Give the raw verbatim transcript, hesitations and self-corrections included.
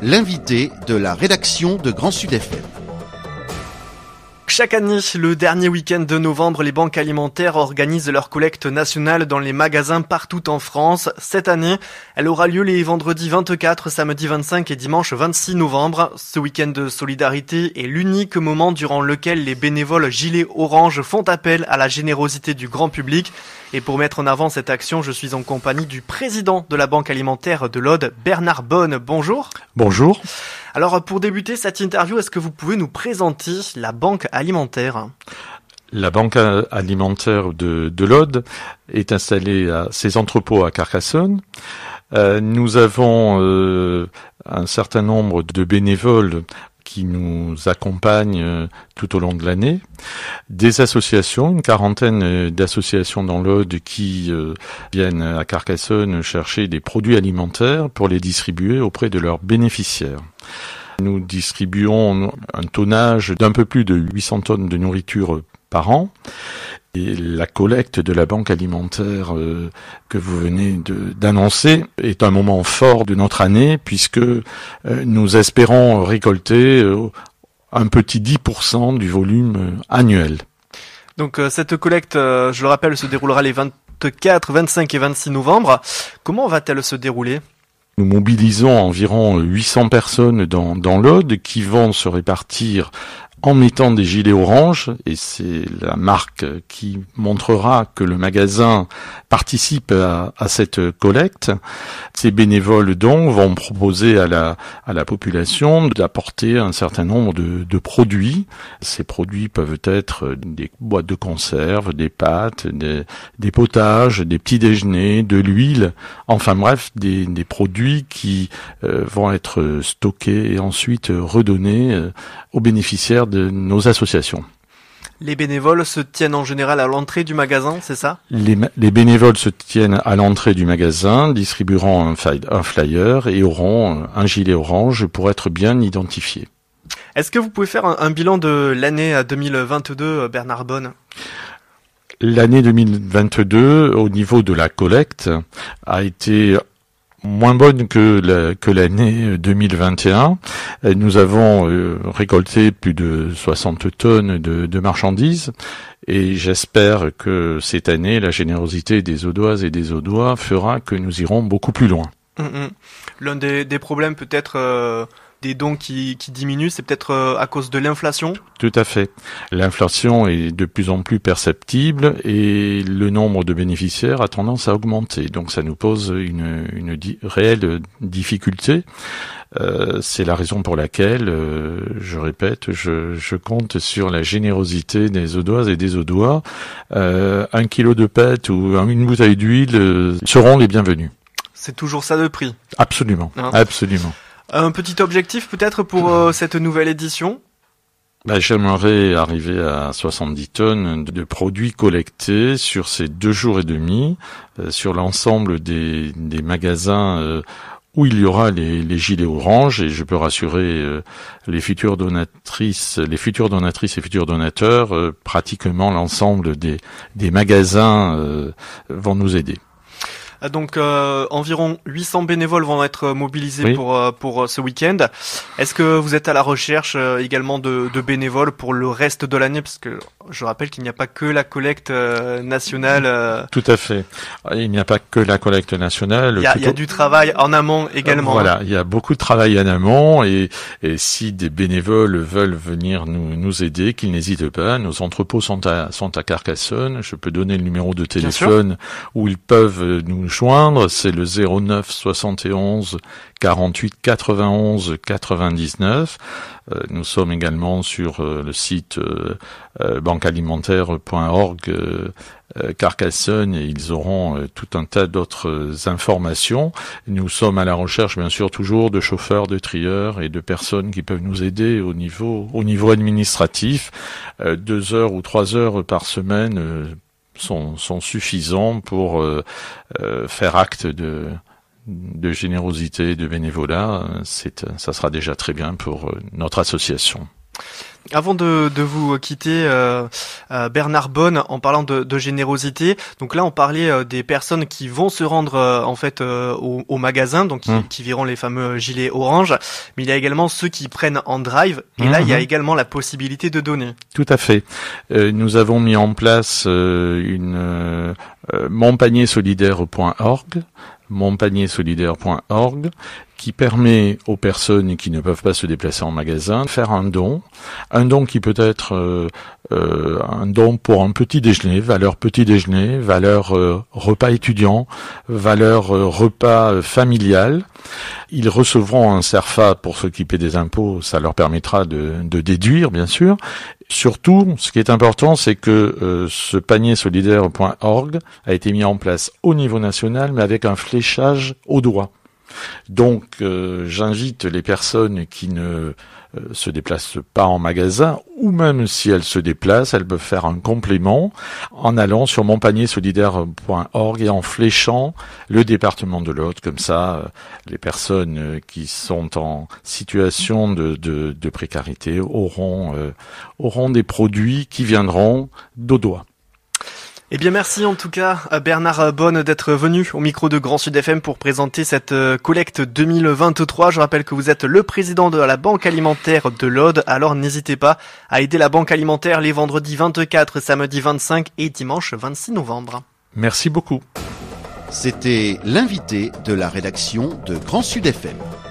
l'invité de la rédaction de Grand Sud F M. Chaque année, le dernier week-end de novembre, les banques alimentaires organisent leur collecte nationale dans les magasins partout en France. Cette année, elle aura lieu les vendredis vingt-quatre, samedi vingt-cinq et dimanche vingt-six novembre. Ce week-end de solidarité est l'unique moment durant lequel les bénévoles Gilets Orange font appel à la générosité du grand public. Et pour mettre en avant cette action, je suis en compagnie du président de la Banque alimentaire de l'Aude, Bernard Bonne. Bonjour. Bonjour. Alors, pour débuter cette interview, est-ce que vous pouvez nous présenter la Banque alimentaire ? La Banque alimentaire de, de l'Aude est installée à ses entrepôts à Carcassonne. Euh, nous avons euh, un certain nombre de bénévoles qui nous accompagnent tout au long de l'année, des associations, une quarantaine d'associations dans l'Aude qui euh, viennent à Carcassonne chercher des produits alimentaires pour les distribuer auprès de leurs bénéficiaires. Nous distribuons un tonnage d'un peu plus de huit cents tonnes de nourriture par an. Et la collecte de la banque alimentaire euh, que vous venez de, d'annoncer est un moment fort de notre année puisque euh, nous espérons récolter euh, un petit dix pour cent du volume euh, annuel. Donc euh, cette collecte, euh, je le rappelle, se déroulera les vingt-quatre, vingt-cinq et vingt-six novembre. Comment va-t-elle se dérouler ? Nous mobilisons environ huit cents personnes dans, dans l'Aude qui vont se répartir en mettant des gilets orange, et c'est la marque qui montrera que le magasin participe à, à cette collecte. Ces bénévoles donc vont proposer à la, à la population d'apporter un certain nombre de, de produits. Ces produits peuvent être des boîtes de conserve, des pâtes, des, des potages, des petits déjeuners, de l'huile, enfin bref, des, des produits qui euh, vont être stockés et ensuite redonnés euh, aux bénéficiaires de nos associations. Les bénévoles se tiennent en général à l'entrée du magasin, c'est ça ? les, les bénévoles se tiennent à l'entrée du magasin, distribueront un, fly, un flyer et auront un gilet orange pour être bien identifiés. Est-ce que vous pouvez faire un, un bilan de l'année deux mille vingt-deux, Bernard Bonne ? L'année deux mille vingt-deux, au niveau de la collecte, a été moins bonne que, la, que l'année deux mille vingt et un. Nous avons euh, récolté plus de soixante tonnes de, de marchandises et j'espère que cette année, la générosité des Audoises et des Audois fera que nous irons beaucoup plus loin. Mmh, mmh. L'un des, des problèmes peut-être euh, des dons qui, qui diminuent, c'est peut-être euh, à cause de l'inflation ? Tout à fait. L'inflation est de plus en plus perceptible et le nombre de bénéficiaires a tendance à augmenter. Donc ça nous pose une, une di- réelle difficulté. Euh, c'est la raison pour laquelle, euh, je répète, je, je compte sur la générosité des Audoises et des Audois. Euh, un kilo de pâtes ou une bouteille d'huile euh, seront les bienvenus. C'est toujours ça de prix. Absolument, hein. absolument. Un petit objectif peut-être pour euh, cette nouvelle édition ? Bah, j'aimerais arriver à soixante-dix tonnes de produits collectés sur ces deux jours et demi, euh, sur l'ensemble des, des magasins euh, où il y aura les, les gilets orange, et je peux rassurer euh, les futures donatrices, les futures donatrices et futurs donateurs, euh, pratiquement l'ensemble des, des magasins euh, vont nous aider. Donc euh, environ huit cents bénévoles vont être mobilisés oui. pour euh, pour ce week-end. Est-ce que vous êtes à la recherche euh, également de, de bénévoles pour le reste de l'année ? Parce que je rappelle qu'il n'y a pas que la collecte euh, nationale. Euh... Tout à fait. Il n'y a pas que la collecte nationale. Il y a, plutôt... il y a du travail en amont également. Euh, voilà, il y a beaucoup de travail en amont et, et si des bénévoles veulent venir nous, nous aider, qu'ils n'hésitent pas. Nos entrepôts sont à, sont à Carcassonne. Je peux donner le numéro de téléphone où ils peuvent nous joindre, c'est le zéro neuf soixante et onze quarante-huit quatre-vingt-onze quatre-vingt-dix-neuf. Euh, nous sommes également sur euh, le site euh, euh, banque alimentaire point org euh, euh, Carcassonne et ils auront euh, tout un tas d'autres euh, informations. Nous sommes à la recherche bien sûr toujours de chauffeurs, de trieurs et de personnes qui peuvent nous aider au niveau au niveau administratif. Euh, deux heures ou trois heures par semaine euh, sont, sont suffisants pour euh, euh, faire acte de, de générosité, de bénévolat. C'est, ça sera déjà très bien pour euh, notre association. Avant de, de vous quitter, euh, euh, Bernard Bonne, en parlant de, de générosité, donc là on parlait euh, des personnes qui vont se rendre euh, en fait euh, au, au magasin, donc qui, mmh. qui verront les fameux gilets orange, mais il y a également ceux qui prennent en drive, et mmh. là il y a également la possibilité de donner. Tout à fait. Euh, nous avons mis en place euh, une euh, mon panier solidaire point org, mon panier solidaire point org, qui permet aux personnes qui ne peuvent pas se déplacer en magasin de faire un don. Un don qui peut être euh, euh, un don pour un petit déjeuner, valeur petit déjeuner, valeur euh, repas étudiant, valeur euh, repas euh, familial. Ils recevront un CERFA pour s'occuper des impôts, ça leur permettra de, de déduire bien sûr. Surtout, ce qui est important, c'est que euh, ce panier solidaire point org a été mis en place au niveau national, mais avec un fléchage au doigt. Donc, euh, j'invite les personnes qui ne euh, se déplacent pas en magasin, ou même si elles se déplacent, elles peuvent faire un complément en allant sur mon panier solidaire point org et en fléchant le département de l'Aude. Comme ça, euh, les personnes qui sont en situation de, de, de précarité auront, euh, auront des produits qui viendront d'au doigt. Eh bien merci en tout cas à Bernard Bonne d'être venu au micro de Grand Sud F M pour présenter cette collecte deux mille vingt-trois. Je rappelle que vous êtes le président de la Banque Alimentaire de l'Aude, alors n'hésitez pas à aider la Banque Alimentaire les vendredis vingt-quatre, samedi vingt-cinq et dimanche vingt-six novembre. Merci beaucoup. C'était l'invité de la rédaction de Grand Sud F M.